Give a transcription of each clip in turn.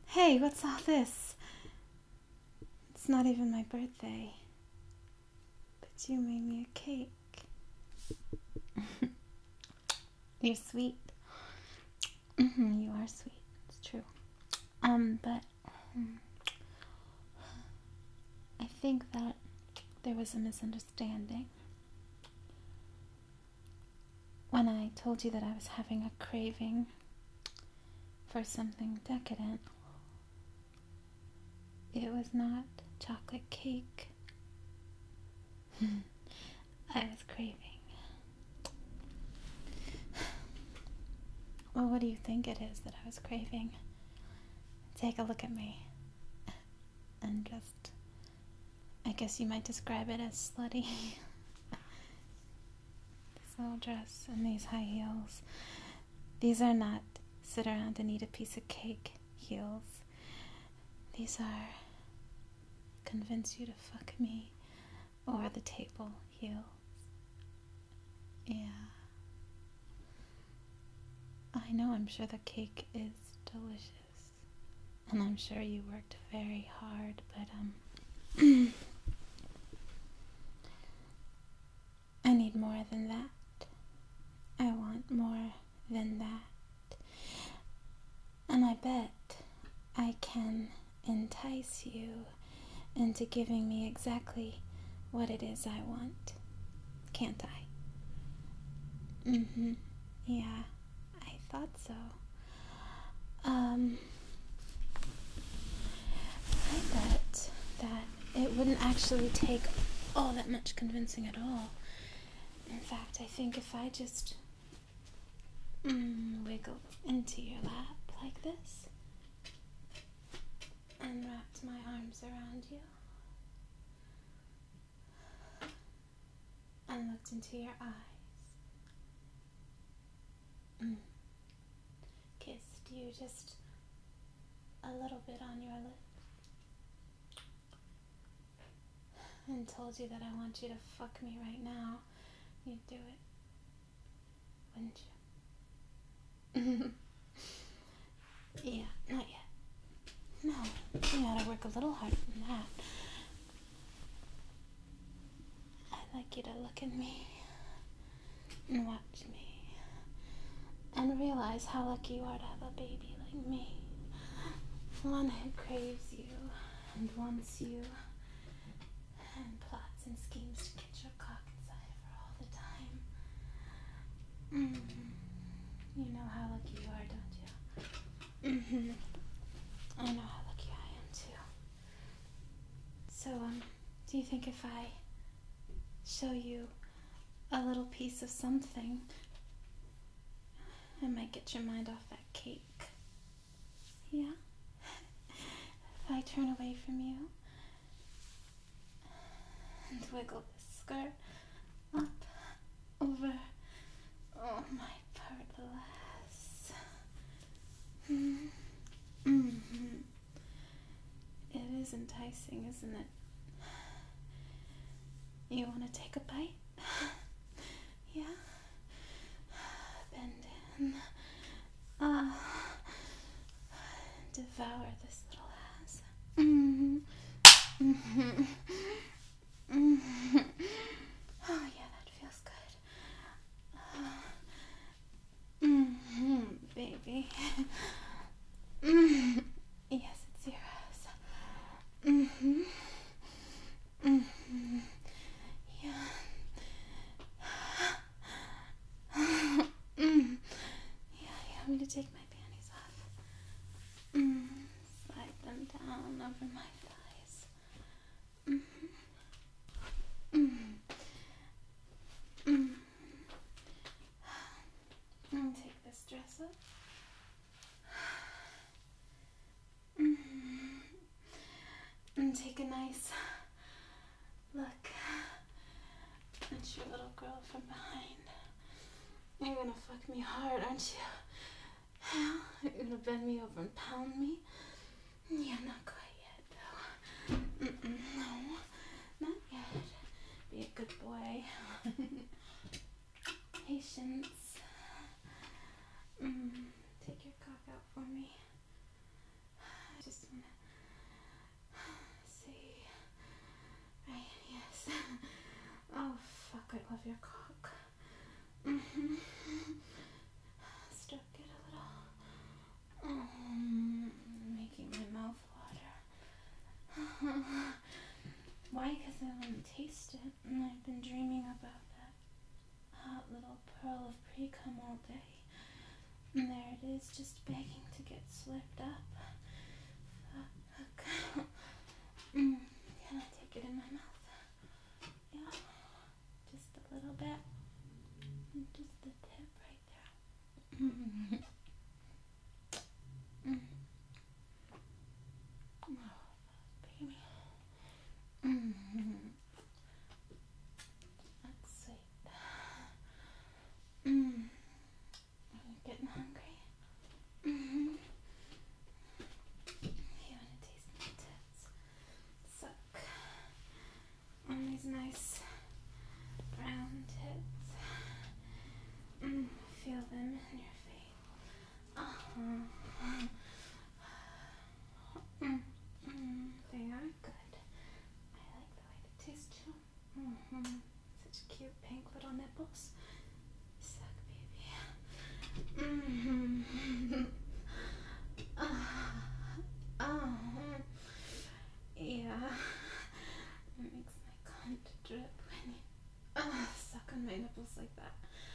Hey, what's all this? It's not even my birthday. But you made me a cake. You're sweet. You are sweet. It's true. But I think that there was a misunderstanding. When I told you that I was having a craving for something decadent, it was not chocolate cake. I was craving. Well, what do you think it is that I was craving? Take a look at me. And just, I guess you might describe it as slutty. This little dress and these high heels. These are not sit around and eat a piece of cake heels. These are convince you to fuck me over the table heels. Yeah. I know, I'm sure the cake is delicious. And I'm sure you worked very hard, but I need more than that. I want more than that. And I bet I can entice you into giving me exactly what it is I want. Can't I? Yeah, I thought so. I bet that it wouldn't actually take all that much convincing at all. In fact, I think if I just wiggle into your lap like this and wrapped my arms around you and looked into your eyes, kissed you just a little bit on your lip, and told you that I want you to fuck me right now, you'd do it, wouldn't you? Yeah, not yet. No, you gotta work a little harder than that. I'd like you to look at me and watch me and realize how lucky you are to have a baby like me. One who craves you and wants you and plots and schemes to get your cock inside of her all the time. You know how lucky you are, don't you? I know how lucky I am too. So, do you think if I show you a little piece of something, it might get your mind off that cake? Yeah? If I turn away from you and wiggle the skirt up over my part less. It is enticing, isn't it? You want to take a bite? Yeah? Bend in. Devour this little ass. Oh yeah, that feels good. Baby. Yes, it's your ass. Yeah. Yeah, you want me to take my panties off? Slide them down over my thighs. And take this dress off. And take a nice look at your little girl from behind. You're gonna fuck me hard, aren't you? You're gonna bend me over and pound me? Yeah, not quite yet, though. No, not yet. Be a good boy. Patience. Take your cock out for me. I love your cock. Mm-hmm. Stroke it a little. Making my mouth water. Why? Because I want to taste it, and I've been dreaming about that hot little pearl of pre-cum all day. And there it is, just begging to get slurped up. Fuck. Can I take it in my mouth? Yeah. Just a little bit. Just the tip right there. Oh, baby. That's sweet. Are you getting hungry? You wanna taste my tits? Suck on these nice brown tits. Feel them in your face. They are good. I like the way they taste too. Such cute pink little nipples. Suck, baby. Yeah. It makes my cunt drip when you suck on my nipples like that.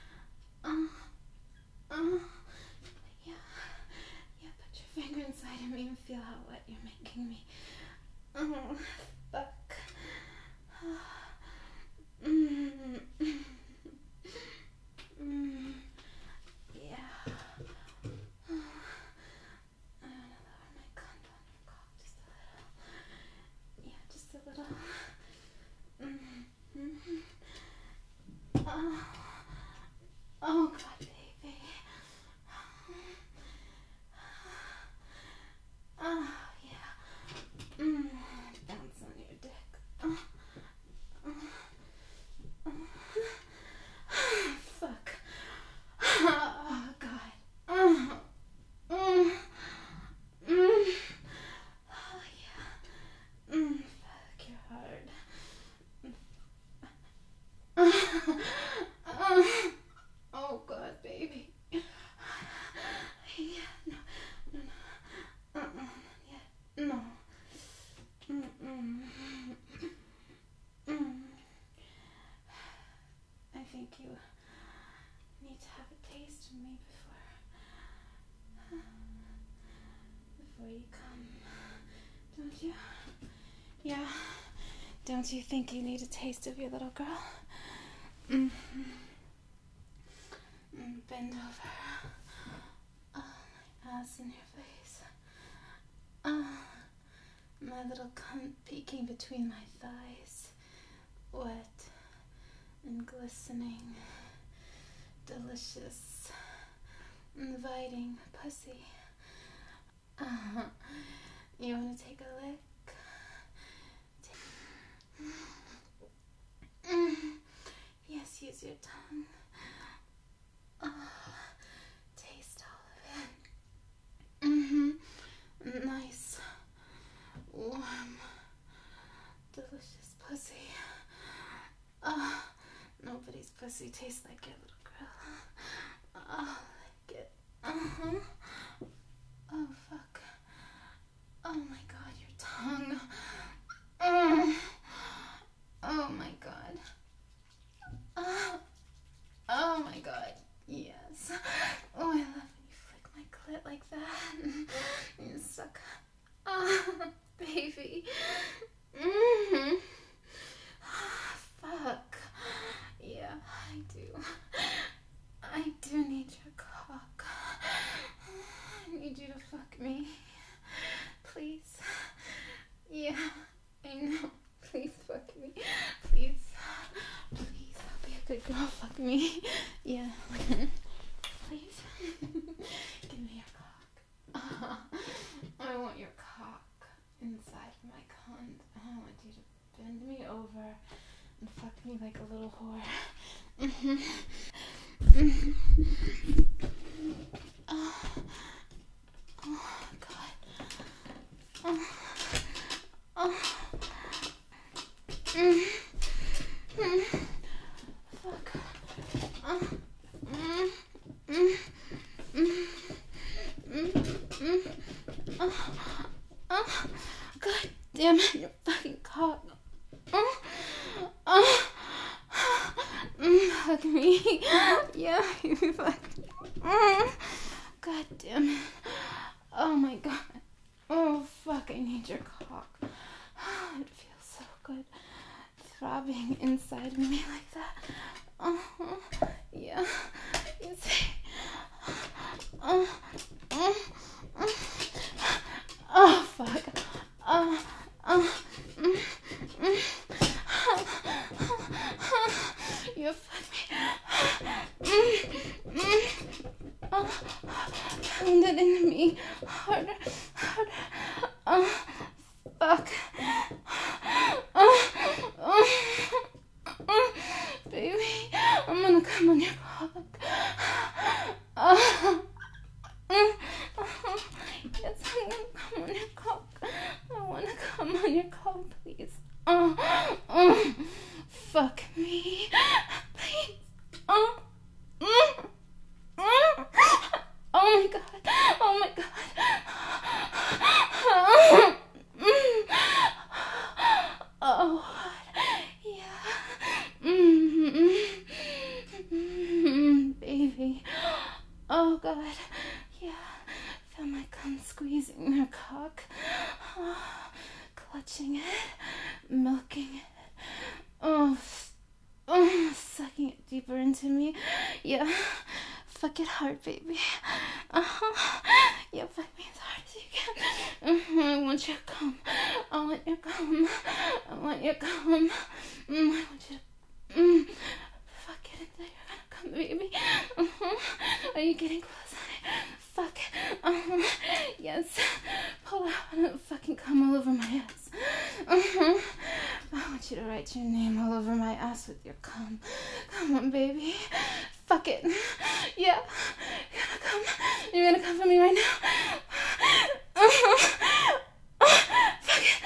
Yeah. Yeah, put your finger inside of me and feel how wet you're making me. Oh, fuck. Yeah. I wanna lower my cunt on your cock just a little. Yeah, just a little. Oh, God, baby. Oh, yeah. Bounce on your dick. Fuck. Oh, God. Oh, yeah. Fuck, you're hard. Oh, God, baby. Yeah, no. Yeah, no. I think you need to have a taste of me before you come, don't you? Yeah. Don't you think you need a taste of your little girl? Bend over. Oh, my ass in your face. My little cunt peeking between my thighs. Wet and glistening. Delicious. Inviting pussy. You wanna take a lick? Yes, use your tongue. Taste all of it. Nice, warm, delicious pussy. Nobody's pussy tastes like your little girl. Like it. Oh, fuck. Oh my God, your tongue. Oh my God. Oh my God. Yes. Oh, I love when you flick my clit like that. You suck. Baby. Fuck. Yeah, I do. I do need your cock. I need you to fuck me. Please. Yeah, I know. Please fuck me. Please. Please, I'll be a good girl. Fuck me. Yeah. Please. Give me your cock. I want your cock inside my cunt. I want you to bend me over and fuck me like a little whore. Oh, God. God damn it, your fucking cock. Hug me. Yeah, you fuck. God damn it. Oh my god. Oh fuck, I need your cock. It feels so good throbbing inside me like that. Yeah. You see. Oh fuck. You fuck me. Pound it into me harder. Fuck. Baby, I'm gonna come on your cock. Yes, I'm gonna come on your cock. I wanna come on your cock, please. Fuck me, please. Oh my god. Oh my god. Oh, yeah. Baby. Oh god. Yeah. Feel my cum squeezing your cock. Clutching it. Milking it. Sucking it deeper into me. Yeah. Fuck it hard, baby. Yeah, fuck me as hard as you can. I want your cum. I want your cum. I want your cum. I want you to fuck it until you're gonna come, baby. Are you getting close, honey? Fuck. Yes. Pull out and fucking cum all over my ass. I want you to write your name all over my ass with your cum. Come on, baby. Fuck it. Yeah. You're gonna come for me right now. Fuck it.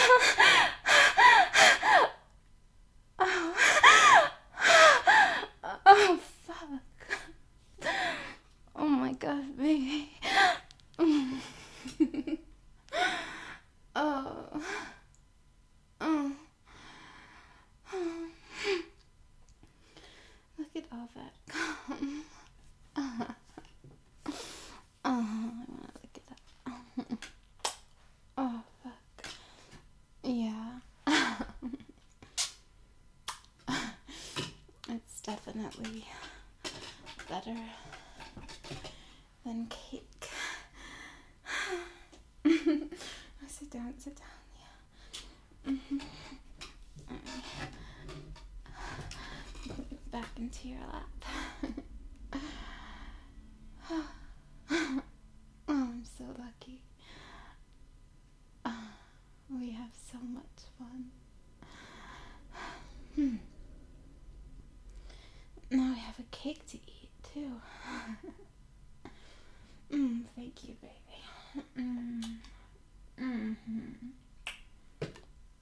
Oh, fuck. Oh my god, baby. Look at all that cum. I wanna look at that. Oh, fuck. Yeah. It's definitely better than cake. Sit down, yeah. Back into your lap. Oh, I'm so lucky. We have so much fun. Now we have a cake to eat, too. Thank you, baby.